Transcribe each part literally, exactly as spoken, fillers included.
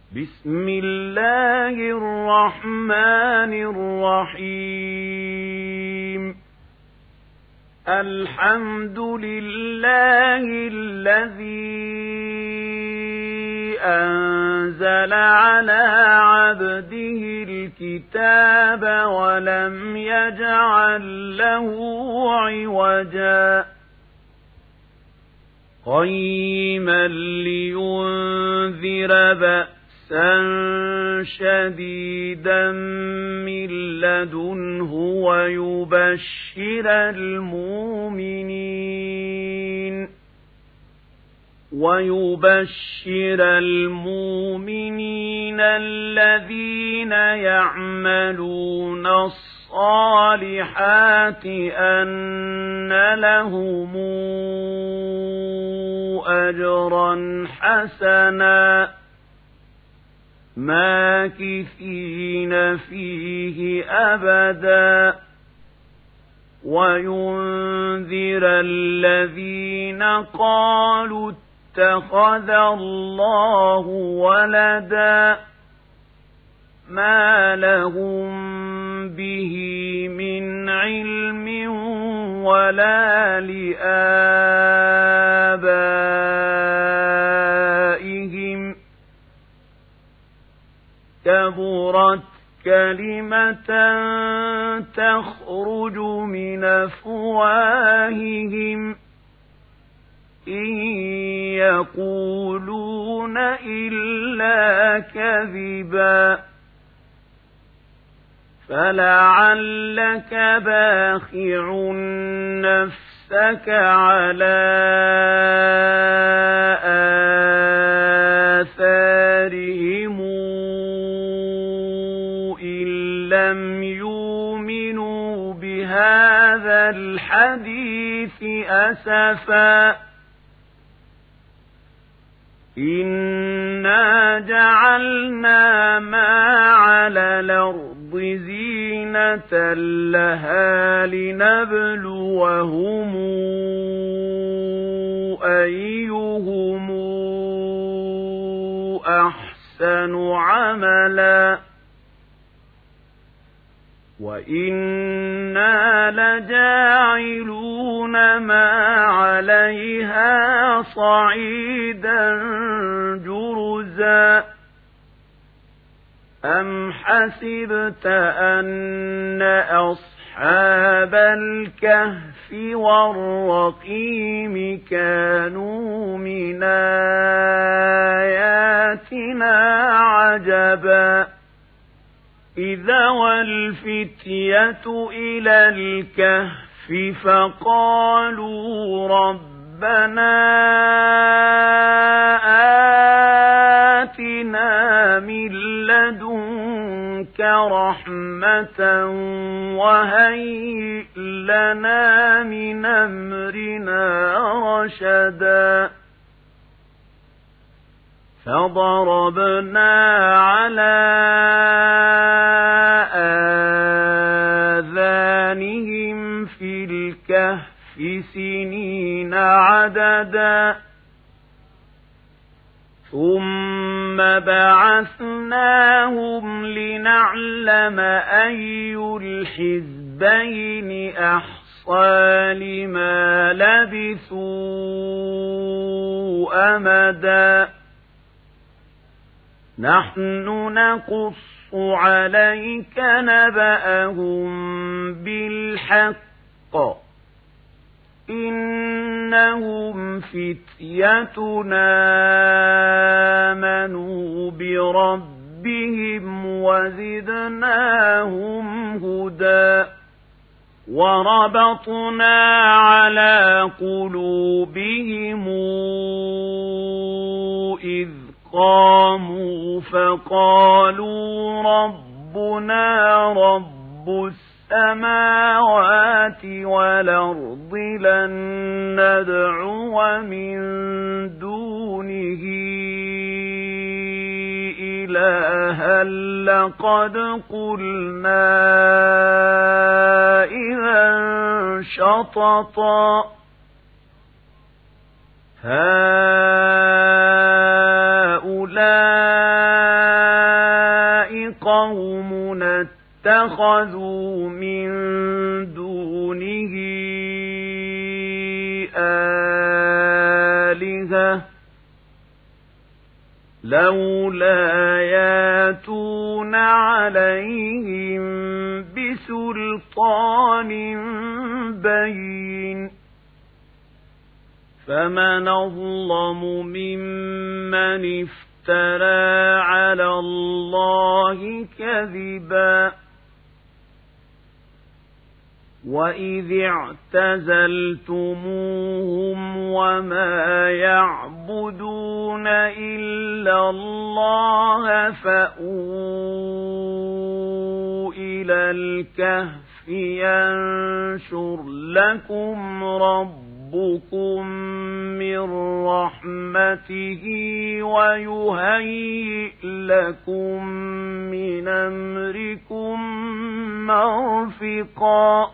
بسم الله الرحمن الرحيم الحمد لله الذي أنزل على عبده الكتاب ولم يجعل له عوجا قيما لينذر بأسا شديدا من لدنه ويبشر المؤمنين ويبشر المؤمنين الذين يعملون الصالحات أن لهم أجرا حسنا ماكثين فيه أبدا وينذر الذين قالوا اتخذ الله ولدا ما لهم به من علم ولا لآبائهم كبرت كلمة تخرج من أفواههم إن يقولون إلا كذبا فلعلك باخع نفسك على آثارهم إن لم يؤمنوا بهذا الحديث أسفا إنا جعلنا ما على الأرض زينة لها لنبلوهم أيهم أحسن عملا وإنا لجاعلون ما عليها صعيدا جرزا أم حسبت أن أصحاب الكهف والرقيم كانوا من آياتنا عجبا إذا والفتية إلى الكهف فقالوا ربنا آتنا من لدنك رحمة وهيئ لنا من أمرنا رشدا فضربنا على آذانهم في الكهف سنين عددا ثم بعثناهم لنعلم أي الحزبين أحصى لما لبثوا أمدا نحن نقص عليك نبأهم بالحق إنهم فتيتنا آمنوا بربهم وزدناهم هدى وربطنا على قلوبهم إذ قاموا فقالوا ربنا رب السماوات والأرض لن ندعو من دونه إلها لقد قلنا إذا شططا هؤلاء اتخذوا من دونه آلهة لولا ياتون عليهم بسلطان بين فمن أظلم ممن افترى على الله كذبا وإذ اعتزلتموهم وما يعبدون إلا الله فأووا إلى الكهف ينشر لكم ربكم من رحمته ويهيئ لكم من أمركم مرفقا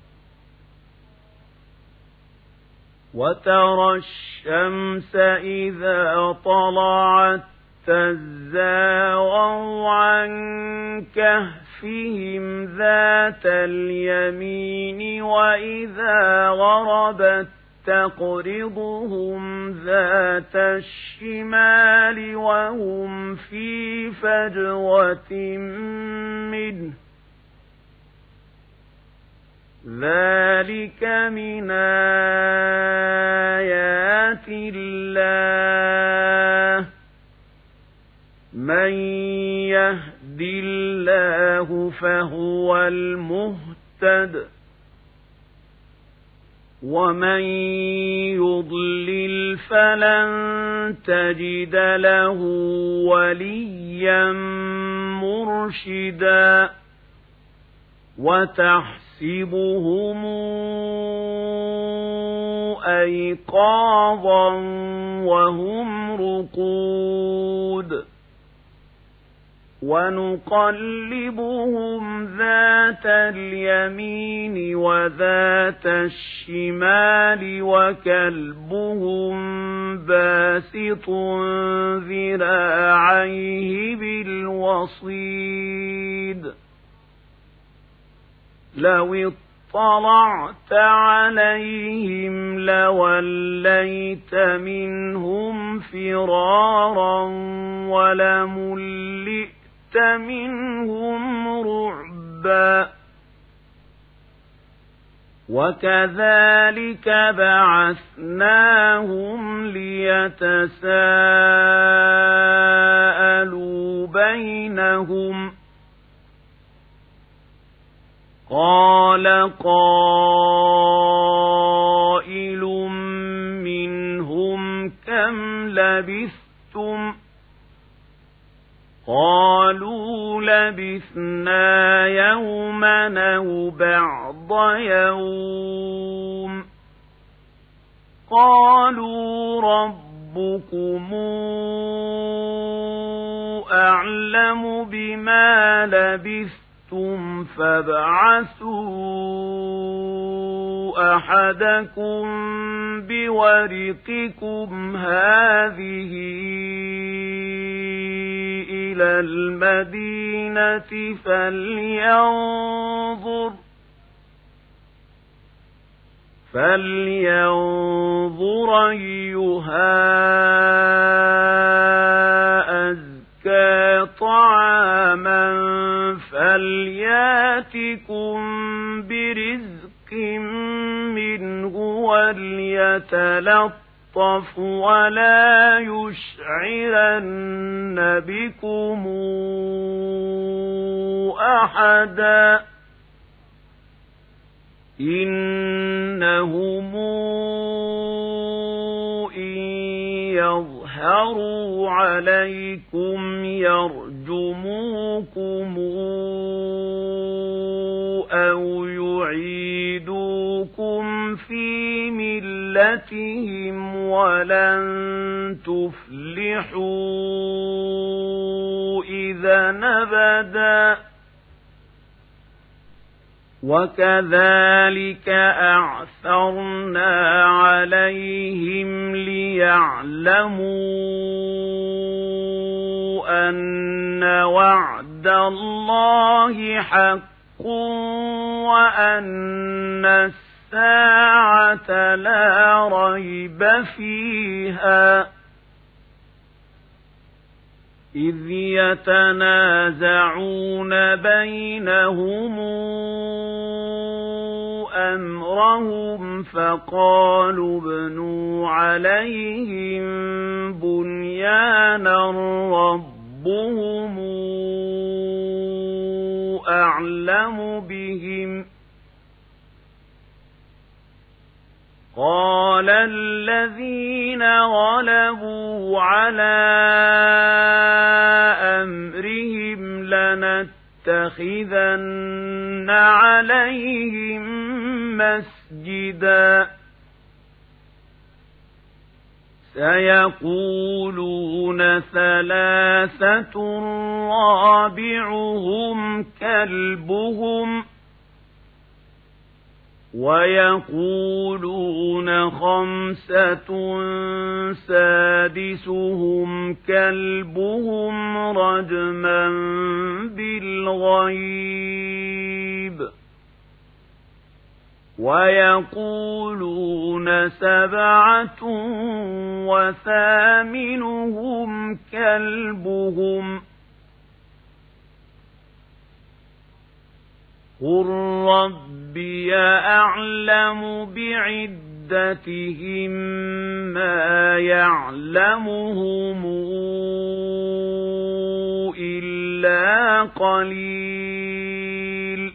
وترى الشمس إذا طلعت تزاور عن كهفهم ذات اليمين وإذا غربت تقرضهم ذات الشمال وهم في فجوة منه ذلك من آيات الله من يهد الله فهو المهتد ومن يضلل فلن تجد له وليا مرشدا وتحسبهم أيقاظا وهم رقود ونقلبهم ذات اليمين وذات الشمال وكلبهم باسط ذراعيه بالوصيد لو اطلعت عليهم لوليت منهم فرارا ولملئت منهم رعبا وكذلك بعثناهم ليتساءلوا بينهم قال قائل منهم كم لبثتم قالوا لبثنا يوما أو بعض يوم قالوا ربكم أعلم بما لبثتم فابعثوا أحدكم بورقكم هذه إلى المدينة فلينظر فلينظر أيها أزكى طعاما فلياتكم برزق منه وليتلطف ولا يشعرن بكم أحدا إنهم إن يظهروا عليكم يرجموكم أو يعيدوكم في ملتهم ولن تفلحوا إذا أبدا وكذلك أعثرنا عليهم ليعلموا أن وعد وعد الله حق وأن الساعة لا ريب فيها إذ يتنازعون بينهم أمرهم فقالوا ابنوا عليهم بنيانا ربهم أعلم بهم قال الذين غلبوا على أمرهم لنتخذن عليهم مسجدا سيقولون ثلاثة رابعهم كلبهم ويقولون خمسة سادسهم كلبهم رجما بالغيب ويقولون سبعة وثامنهم كلبهم قل ربي أعلم بعدتهم ما يعلمهم إلا قليل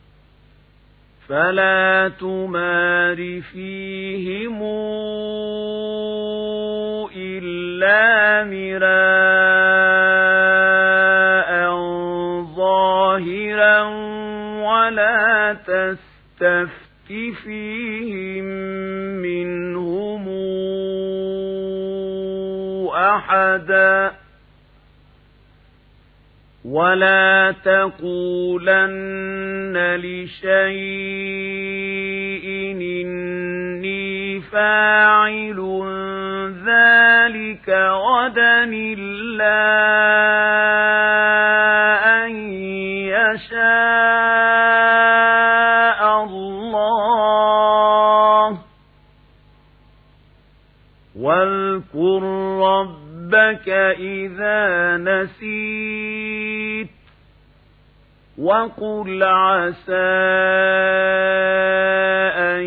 فلا تمار فيهم إلا مراء ظاهرا ولا تستفت فيهم منهم أحدا ولا تقولن لشيء إني فاعل ذلك غدا إلا أن يشاء الله واذكر ربك إذا نسيت وقل عسى أن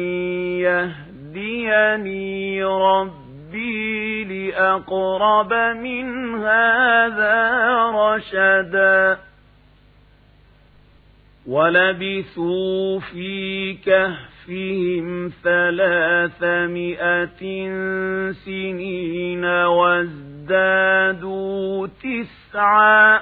يهديني ربي لأقرب من هذا رشدا ولبثوا في كهفهم ثلاثمائة سنين وازدادوا تسعا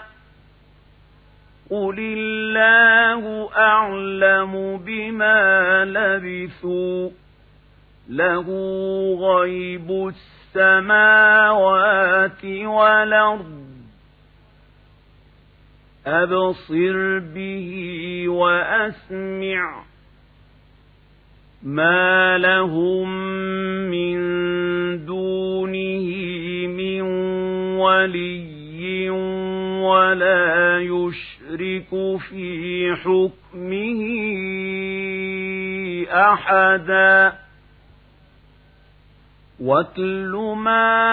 قل الله أعلم بما لبثوا له غيب السماوات والأرض أبصر به وأسمع ما لهم من دونه من ولي ولا يشرك في حكمه أحدا واتل ما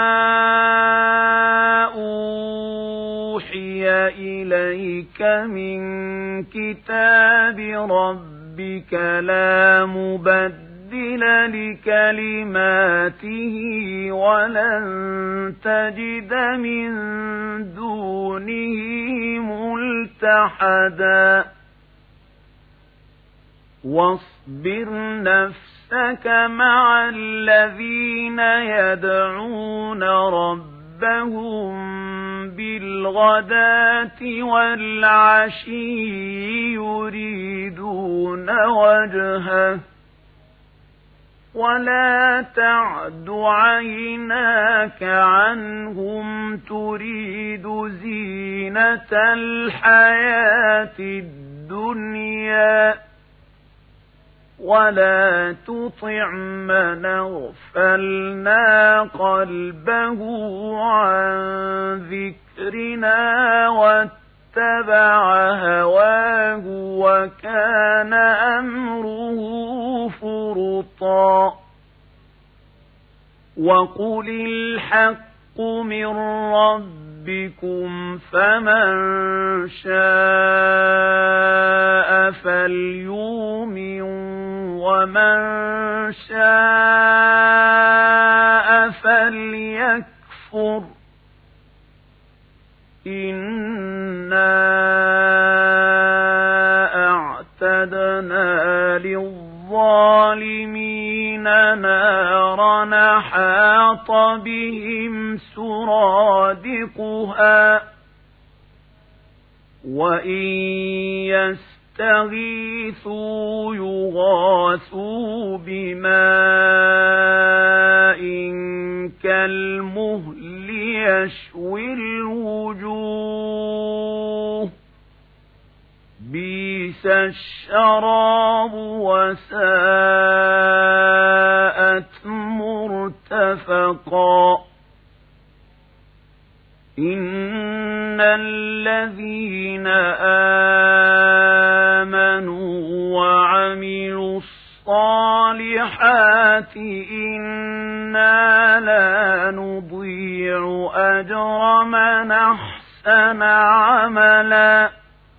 أوحي إليك من كتاب ربك لا مبدل لكلماته ولن تجد من دونه ملتحدا واصبر نفسك مع الذين يدعون ربهم بالغداة والعشي يريدون وجهه ولا تعد عيناك عنهم تريد زينة الحياة الدنيا ولا تطع من أغفلنا قلبه عن ذكرنا واتبع هواه وكان أمره فرطا وقل الحق من ربكم فمن شاء فليؤمن ومن شاء فليكفر إنا أعتدنا للظالمين نارا أحاط بهم سرادقها وإن يستغيثوا يغاثوا بماء كالمهل يشوي الوجوه بئس الشراب وساءت مرتفقا إن الذين آمنوا وعملوا الصالحات إنا لا نضيع أجر من أحسن عملا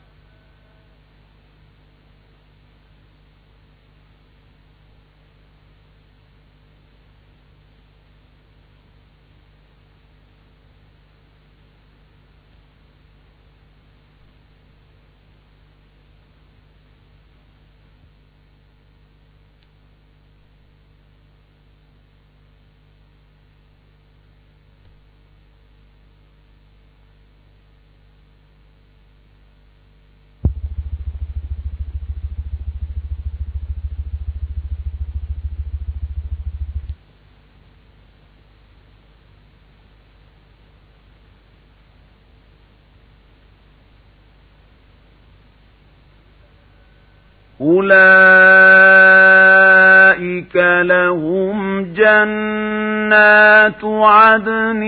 أولئك لهم جنات عدن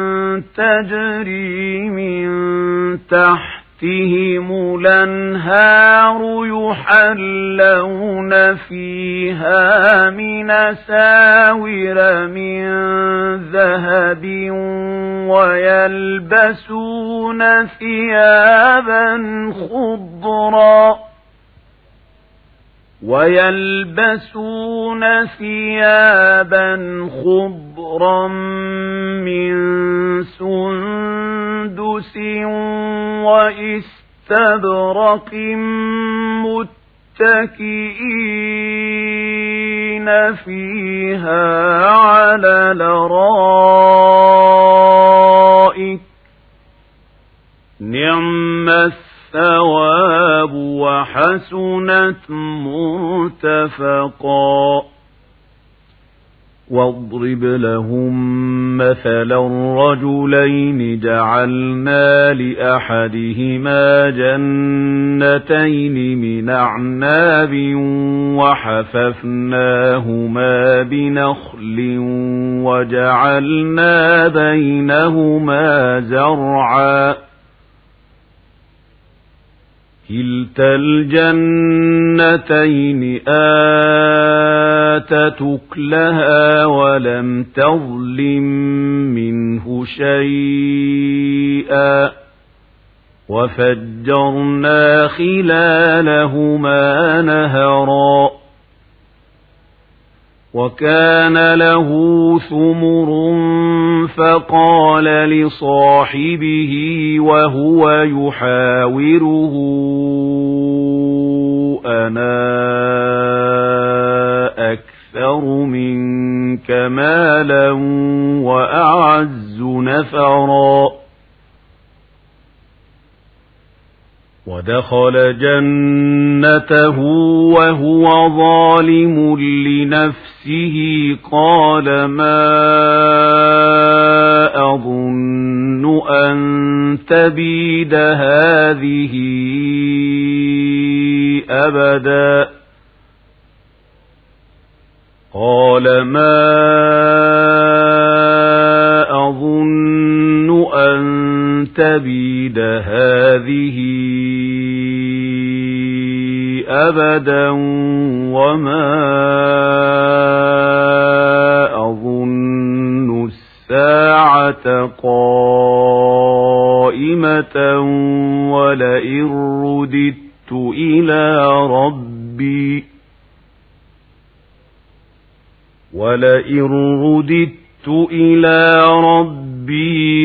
تجري من تحتهم الأنهار يحلون فيها من أساور من ذهب ويلبسون ثيابا خضرا ويلبسون ثيابا خضرا من سندس وإستبرق متكئين فيها على الأرائك نعم الثواب وحسنت مرتفقا واضرب لهم مثلا رجلين جعلنا لأحدهما جنتين من أعناب وحففناهما بنخل وجعلنا بينهما زرعا كلتا الجنتين آتت أكلها ولم تظلم منه شيئا وفجرنا خلالهما نهرا وكان له ثمر فقال لصاحبه وهو يحاوره أنا أكثر منك مالا وأعز نفرا ودخل جنته وهو ظالم لنفسه قال ما أظن أن تبيد هذه أبدا قال ما أظن أن تبيد هذه أبدا وما أظن الساعة قائمة ولئن رددت إلى ربي ولئن رددت إلى ربي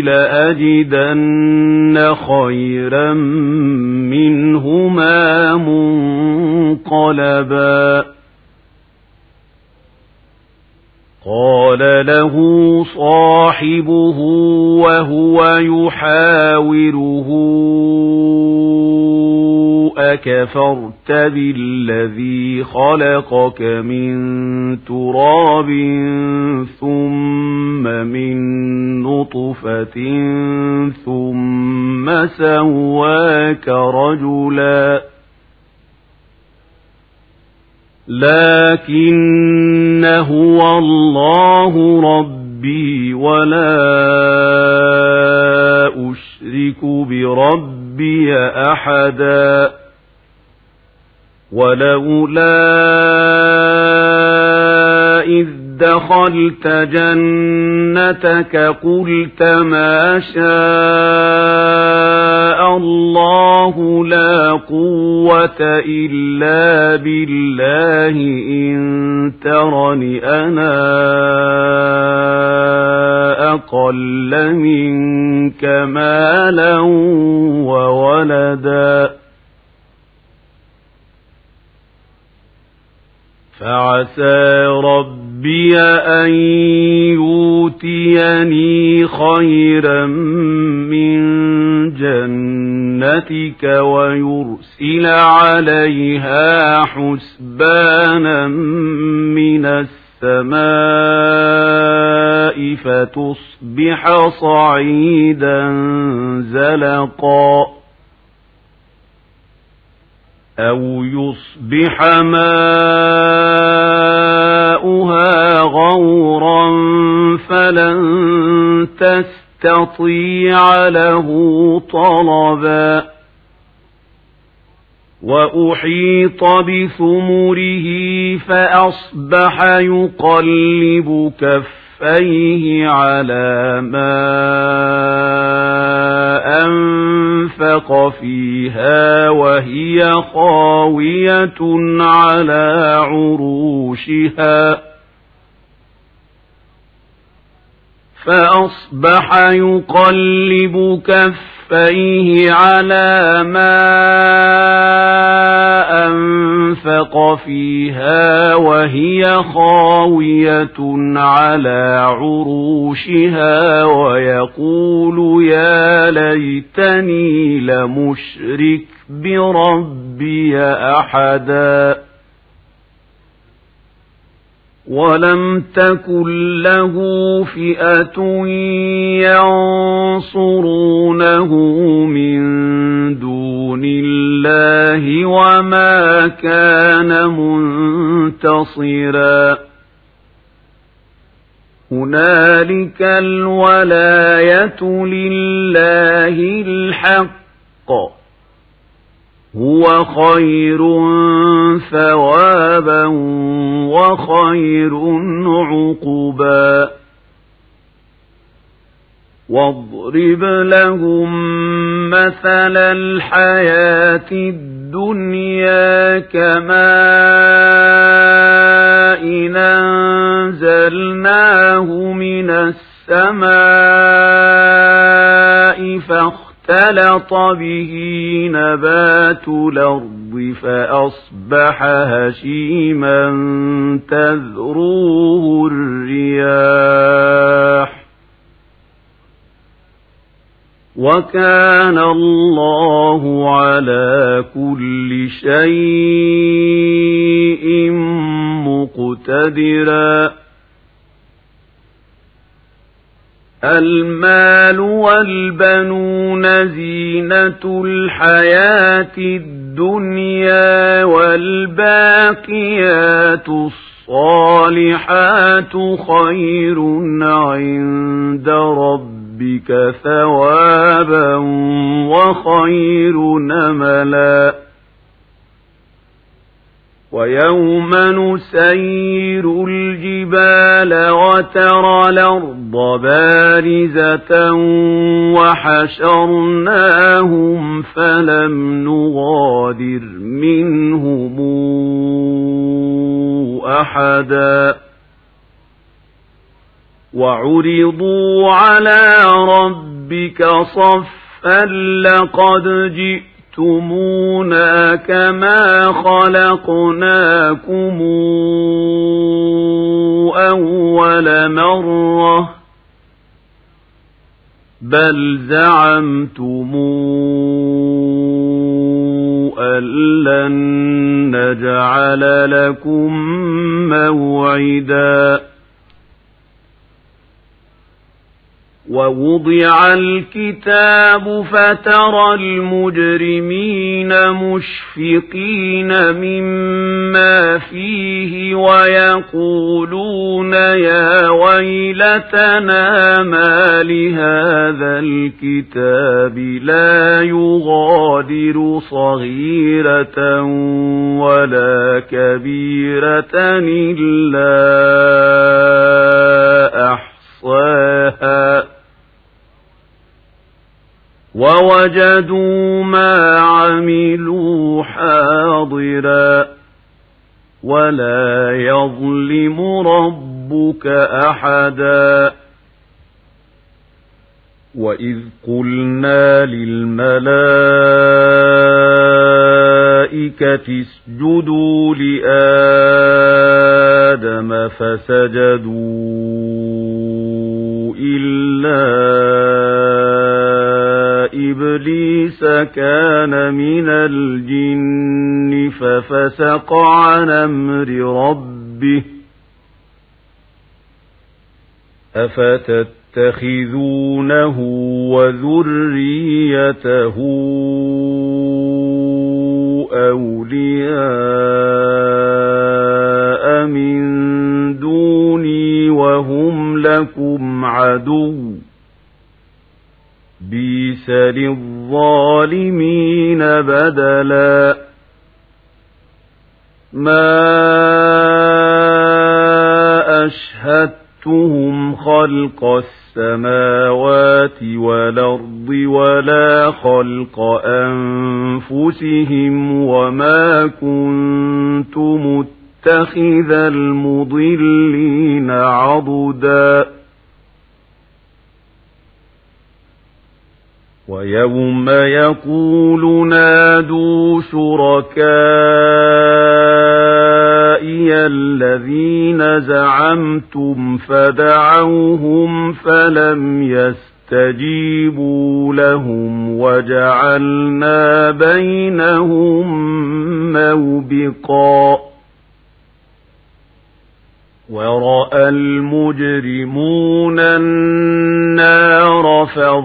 لأجدن خيرا منهما منقلبا قال له صاحبه وهو يحاوره أكفرت بالذي خلقك من تراب ثم من نطفة ثم سواك رجلا لكن هو الله ربي ولا أشرك بربي أحدا ولولا إذ دخلت جنتك قلت ما شاء الله لا قوة إلا بالله إن ترني أنا أقل منك مالا وولدا فعسى ربي أن يؤتيني خيرا من جنتك ويرسل عليها حسبانا من السماء فتصبح صعيدا زلقا أو يصبح ماؤها غورا فلن تستطيع له طلبا وأحيط بثمره فأصبح يقلب كفيه على ما أنفق فيها وهي خاوية على عروشها فأصبح يقلب كفيه على ما أنفق فيها وهي خاوية على عروشها ويقول يا ليتني لمشرك بربي أحدا ولم تكن له فئة ينصرونه من دون الله وما كان منتصرا هنالك الولاية لله الحق هو خير ثوابا وخير عقبا واضرب لهم مثل الحياة الدنيا كماء أنزلناه من السماء فاختلط به نبات الأرض فأصبح هشيما تذروه الرياح وكان الله على كل شيء مقتدرا المال والبنون زينة الحياة الدنيا والباقيات الصالحات خير عند ربك ربك ثوابا وخير نملا ويوم نسير الجبال وترى الأرض بارزة وحشرناهم فلم نغادر منهم أحدا وعرضوا على ربك صفا لقد جئتمونا كما خلقناكم أول مرة بل زعمتم أن لن نجعل لكم موعدا ووضع الكتاب فترى المجرمين مشفقين مما فيه ويقولون يا ويلتنا ما لهذا الكتاب لا يغادر صغيرة ولا كبيرة إلا أحصاها ووجدوا ما عملوا حاضرا ولا يظلم ربك أحدا وإذ قلنا للملائكة اسجدوا لآدم فسجدوا إلا إبليس كان من الجن ففسق عن أمر ربه أفتتخذونه وذريته أولياء من دوني وهم لكم عدو بئس للظالمين بدلا ما أشهدتهم خلق السماوات والأرض ولا خلق أنفسهم وما كنت متخذ المضلين عضدا ويوم يقول نادوا شركائي الذين زعمتم فدعوهم فلم يستجيبوا لهم وجعلنا بينهم موبقا ورأى المجرمون النار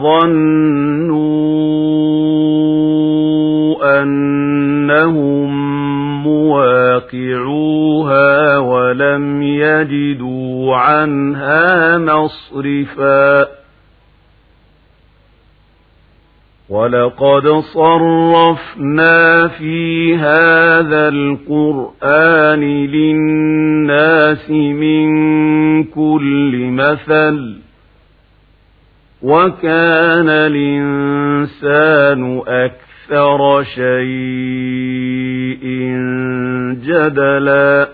فظنوا أنهم مواقعوها ولم يجدوا عنها مصرفا ولقد صرفنا في هذا القرآن للناس من كل مثل وكان الإنسان أكثر شيء جدلا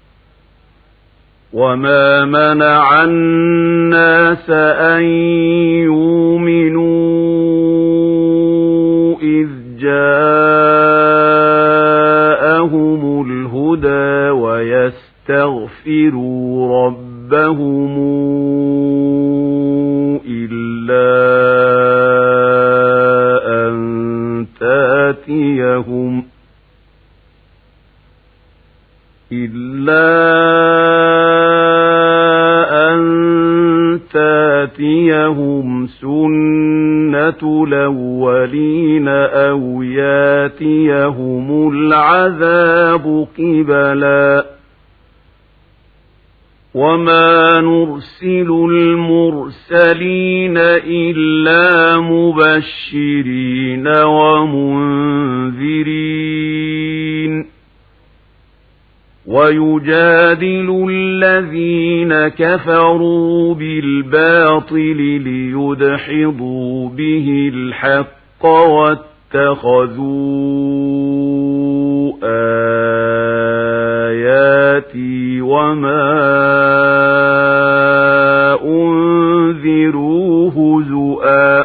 وما منع الناس أن يؤمنوا إذ جاءهم الهدى ويستغفروا ربهم إلا أن تأتيهم إلا أن تأتيهم سنة الأولين أو يأتيهم العذاب قبلا وما نرسل المرسلين إلا مبشرين ومنذرين ويجادل الذين كفروا بالباطل ليدحضوا به الحق واتخذوا آياتي وما أنذروا هزؤا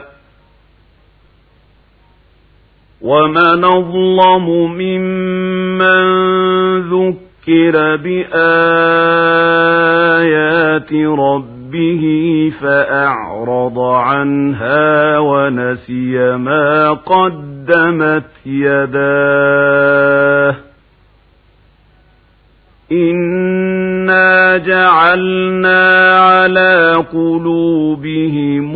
ومن أظلم ممن ذكر بآيات ربه فأعرض عنها ونسي ما قدمت يداه إنا جعلنا على قلوبهم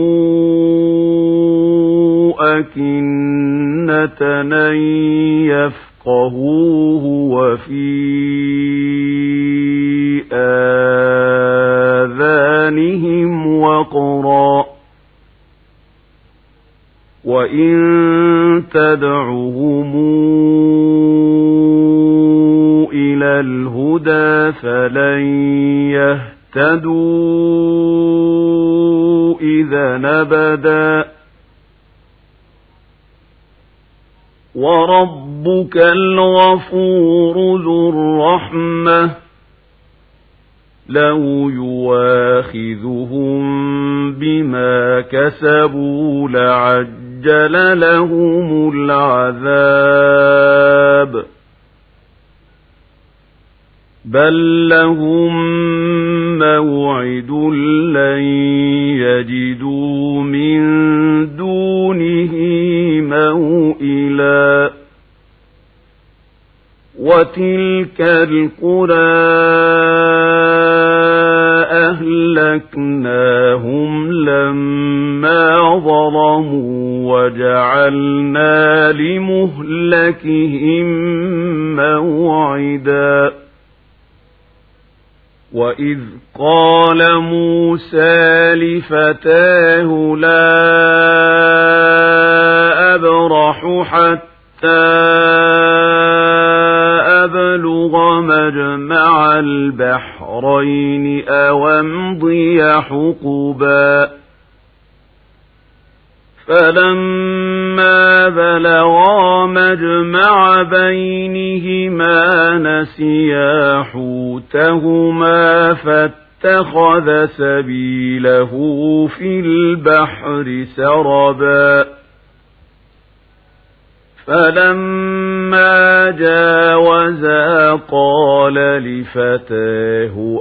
أكنة أن يفقهوه وفي آذانهم وقرا وإن تدعهم إلى الهدى فلن يهتدوا إذا أبدا وربك الغفور ذو الرحمة لو يواخذهم بما كسبوا لعجل لهم العذاب بل لهم موعد لن يجدوا من دونه موئلا وتلك القرى أهلكناهم لما ظلموا وجعلنا لمهلكهم موعدا وإذ قال موسى لفتاه لا أبرح حتى أبلغ مجمع البحرين أو أمضي حقبا فلما بلغا مجمع بينهما نسيا حوتهما فاتخذ سبيله في البحر سربا فلما جاوزا قال لفتاه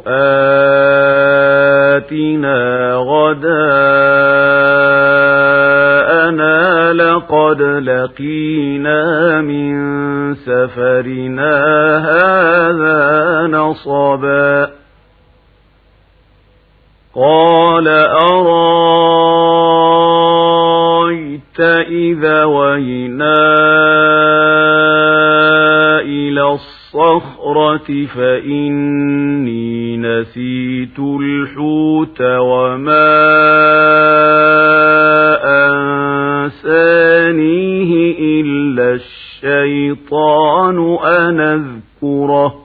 آتنا غداءنا لقد لقينا من سفرنا هذا نصبا قال أرأيت إذا وينا إلى الصخرة فإني نسيت الحوت وما أنسانيه إلا الشيطان أن أذكره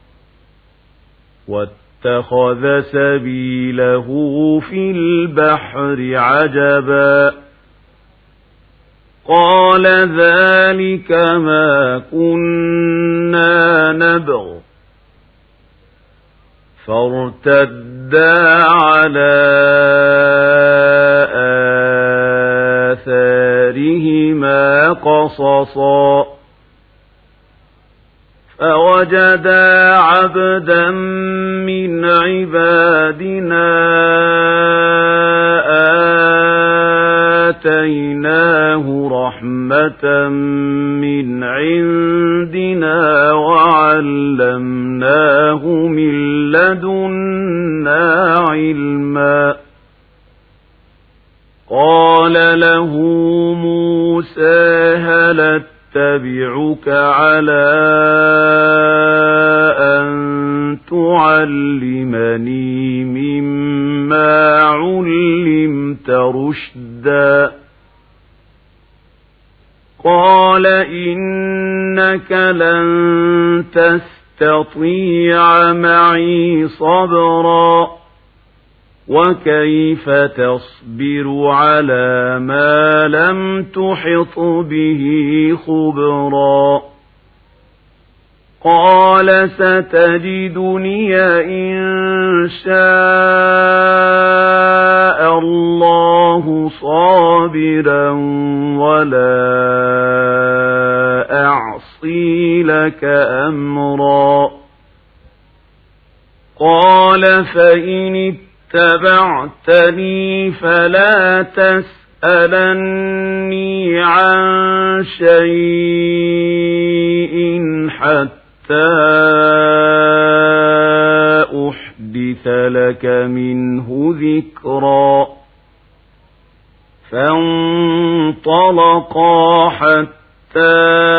واتخذ سبيله في البحر عجبا قال ذلك ما كنا نبغ فارتدا على آثارهما قصصا فوجدا عبدا من عبادنا آتيناه رحمة من عندنا وعلمناه من لدنا علما قال له موسى هل اتبعك على أن تعلمني مما علمت رشدا قال إنك لن تستطيع معي صبرا وكيف تصبر على ما لم تحط به خبرا قال ستجدني إن شاء الله صابرا ولا أعصي لك أمرا قال فإن اتبعتني فلا تسألني عن شيء حتى أحدث لك منه ذكرا فانطلقا حتى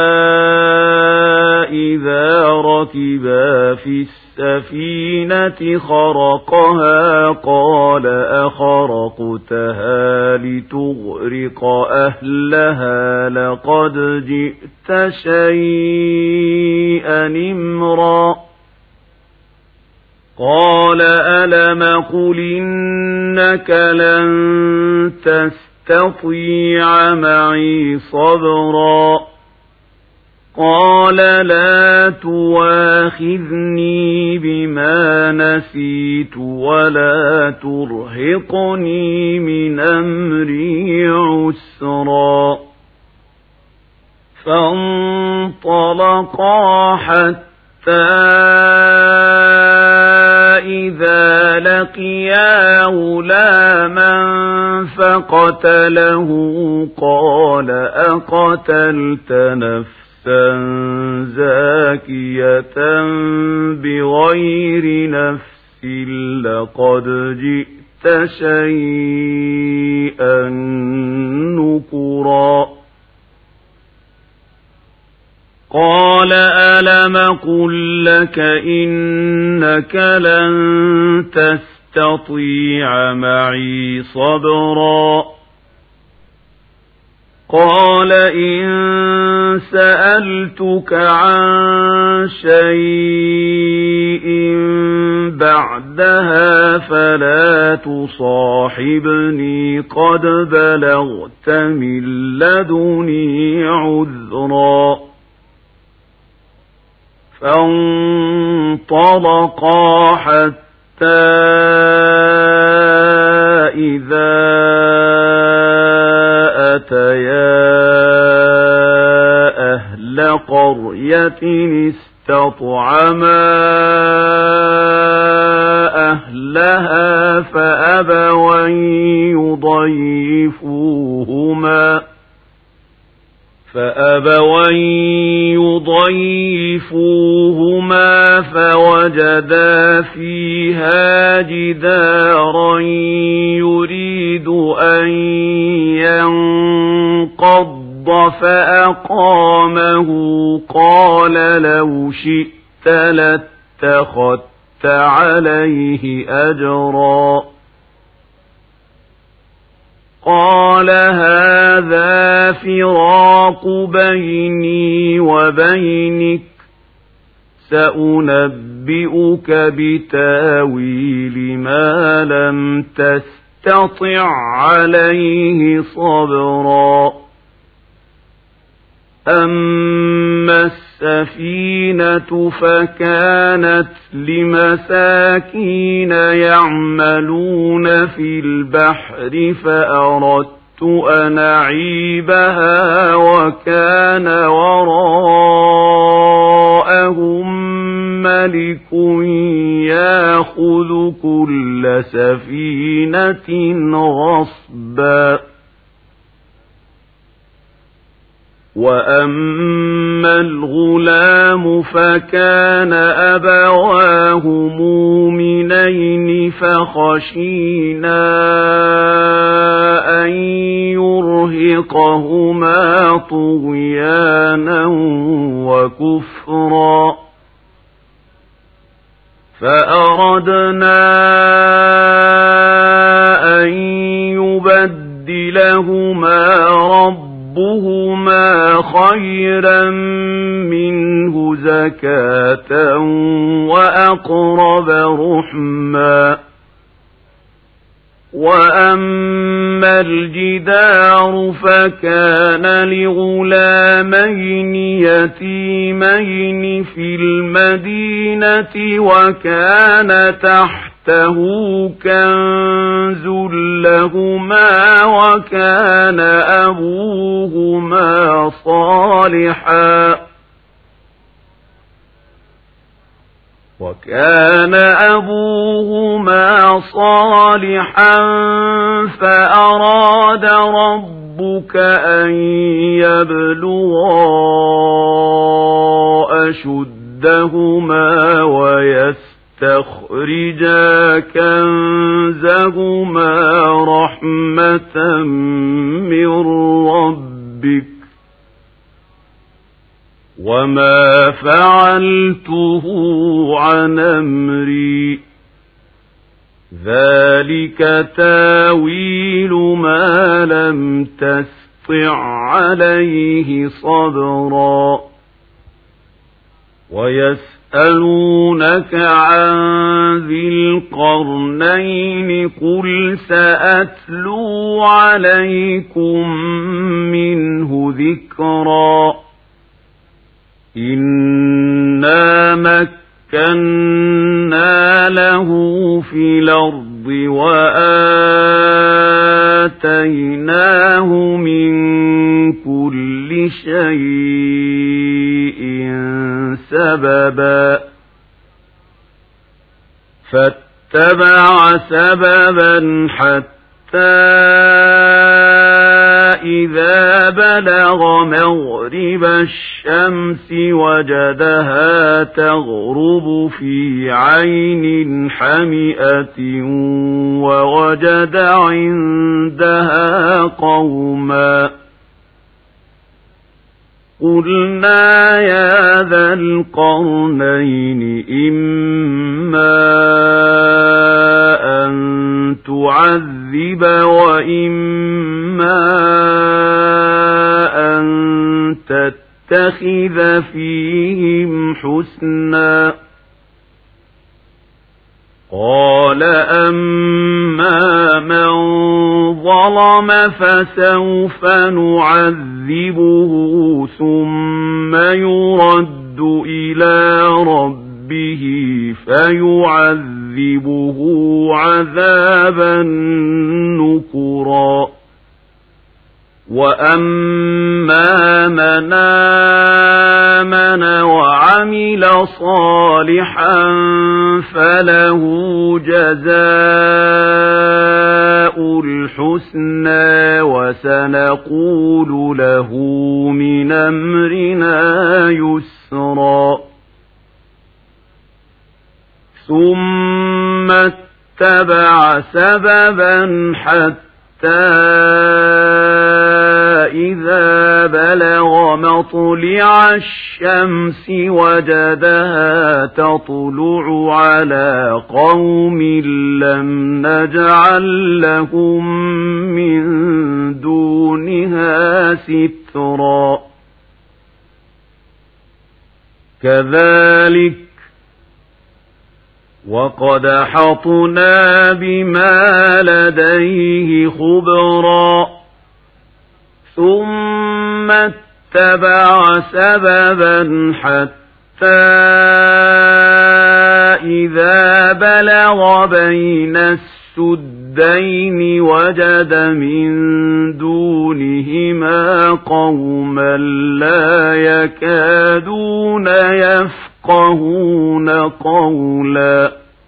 إذا ركبا في السفينة خرقها قال أخرقتها لتغرق أهلها لقد جئت شيئا إمرا قال ألم قل إنك لن تستطيع معي صبرا قال لا تواخذني بما نسيت ولا ترهقني من أمري عسرا فانطلقا حتى إذا لقيا غلاما فقتله قال أقتلت نفسا زاكية بغير نفس لقد جئت شيئا نكرا قال ألم قل لك إنك لن تستطيع معي صبرا قال إن سألتك عن شيء بعدها فلا تصاحبني قد بلغت من لدني عذرا فانطلقا حتى إذا أتيا أهل قرية استطعما أهلها فأبوا يضيفوهما فأبوا يضيفوهما فوجدا فيها جدارا يريد أن ينقض فأقامه قال لو شئت لاتخذت عليه أجرا قال هذا فراق بيني وبينك سأنبئك بتاويل ما لم تستطع عليه صبرا أما السفينة فكانت لمساكين يعملون في البحر فأردت أن أعيبها وكان وراءهم ملك يأخذ كل سفينة غصبا وأما الغلام فكان أبواه مؤمنين فخشينا أن يرهقهما طغيانا وكفرا فأردنا أن يبدلهما ربهما خيرا منه زكاة وأقرب رحما وأما الجدار فكان لغلامين يتيمين في المدينة وكان تحته كنز لهما وكان أبوهما صالحا وكان أبوهما صالحا فأراد ربك أن يبلغا أشدهما ويستخرجا كنزهما رحمة من ربك وما فعلته عن أمري ذلك تاويل ما لم تستطع عليه صبرا ويسألونك عن ذي القرنين قل سأتلو عليكم منه ذكرا إنا مكنا له في الأرض وآتيناه من كل شيء سببا فاتبع سببا حتى إذا بلغ مغرب الشمس وجدها تغرب في عين حمئة ووجد عندها قوما قلنا يا ذا القرنين إما أن تعذب وإما أن تتخذ فيهم حسنا قال أما من ظلم فسوف نعذبه ثم يرد إلى ربه فيعذبه عذابا نكرا وأما من آمن وعمل صالحا فله جزاء الحسنى وسنقول له من أمرنا يسرا ثم اتبع سببا حتى إذا بلغ مطلع الشمس وجدها تطلع على قوم لم نجعل لهم من دونها سترا كذلك وقد أحطنا بما لديه خبرا ثم اتبع سببا حتى إذا بلغ بين السدين وجد من دونهما قوما لا يكادون يفقهون قولا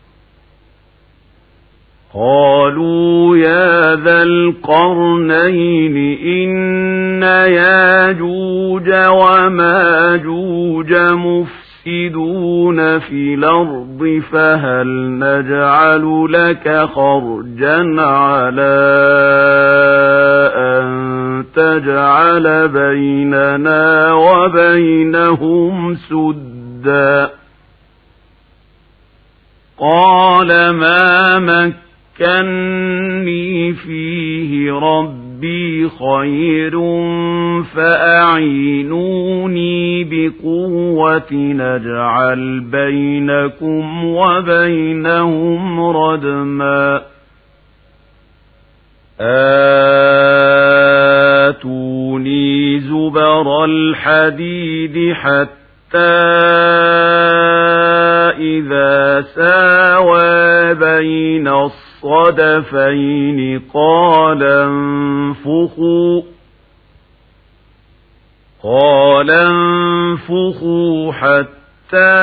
قالوا يا ذا القرنين إن ياجوج وماجوج مفسدون في الأرض فهل نجعل لك خرجا على أن تجعل بيننا وبينهم سدا قال ما مكني فيه ربي خير فأعينوني بقوة نجعل بينكم وبينهم ردما آتوني زبر الحديد حتى إذا ساوى بين الصدفين قال انفخوا قال انفخوا حتى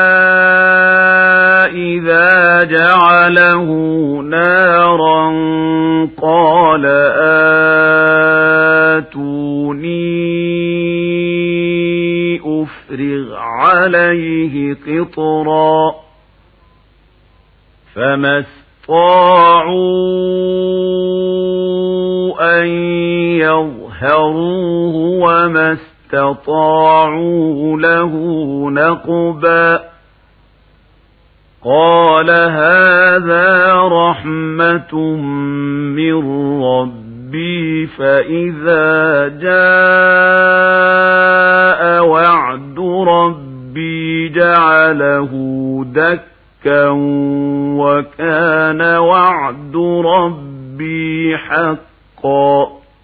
إذا جعله نارا قال آتوني أفرغ عليه قطرا فما استطاعوا أن يظهروه وما استطاعوا له نقبا قال هذا رحمة من ربي فإذا جاء وعد ربي جعله دكا وكان وعد ربي حقا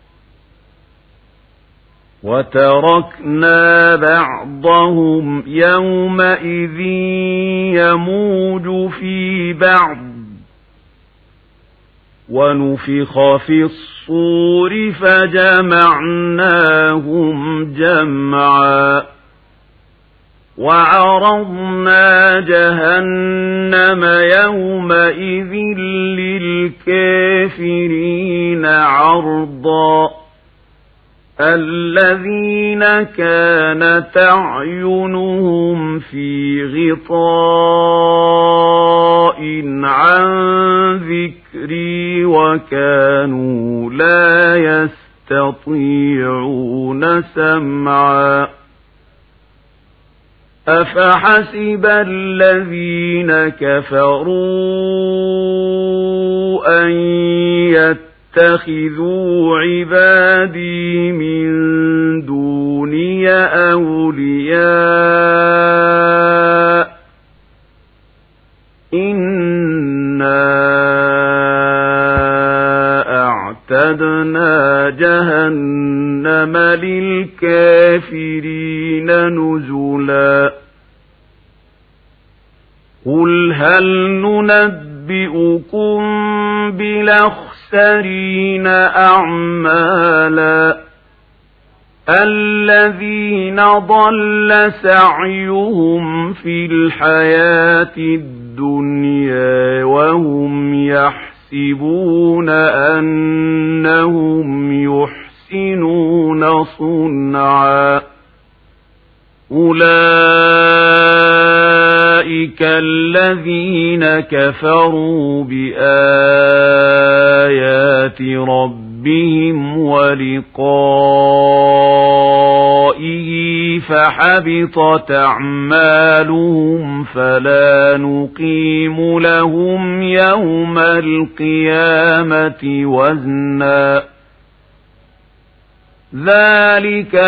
وتركنا بعضهم يومئذ يموج في بعض ونفخ في الصور فجمعناهم جمعا وعرضنا جهنم يومئذ للكافرين عرضا الذين كانت أعينهم في غطاء عن ذكري وكانوا لا يستطيعون سمعا أفحسب الذين كفروا أن يتقوا اتخذوا عبادي من دوني أولياء إنا أعتدنا جهنم للكافرين نزلا قل هل ننبئكم بالأخسرين أعمالا الذين ضل سعيهم في الحياة الدنيا وهم يحسبون أنهم يحسنون صنعا أولئك الذين كفروا بآيات ربهم ولقائه فحبطت أعمالهم فلا نقيم لهم يوم القيامة وزنا ذلك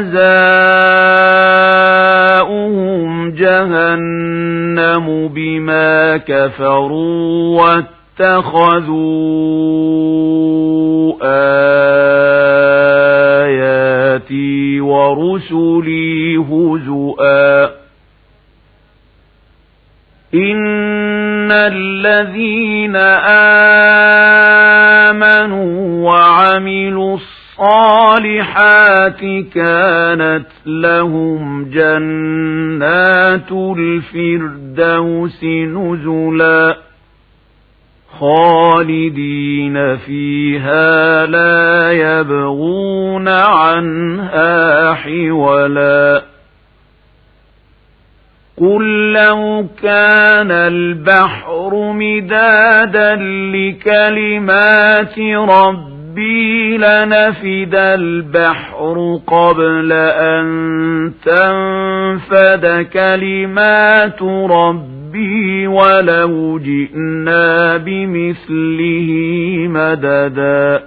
جزاؤهم جهنم بما كفروا واتخذوا آياتي ورسلي هزؤا إن الذين آمنوا وعملوا الصالحات كانت لهم جنات الفردوس نزلا خالدين فيها لا يبغون عنها حولا قل لو كان البحر مدادا لكلمات ربي لنفد البحر قبل أن تنفد كلمات ربي ربي ولو جئنا بمثله مددا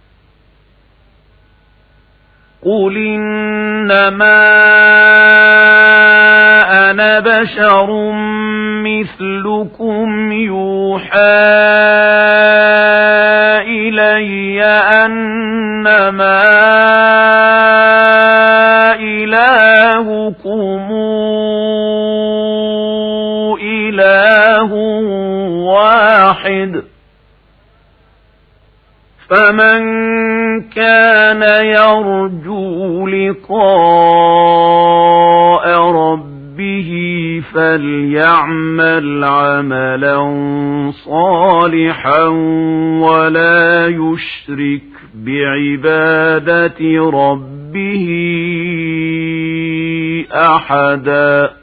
قل إنما أنا بشر مثلكم يوحى إلي أنما إلهكم إله واحد فمن كان يرجو لقاء ربه فليعمل عملا صالحا ولا يشرك بعبادة ربه أحدا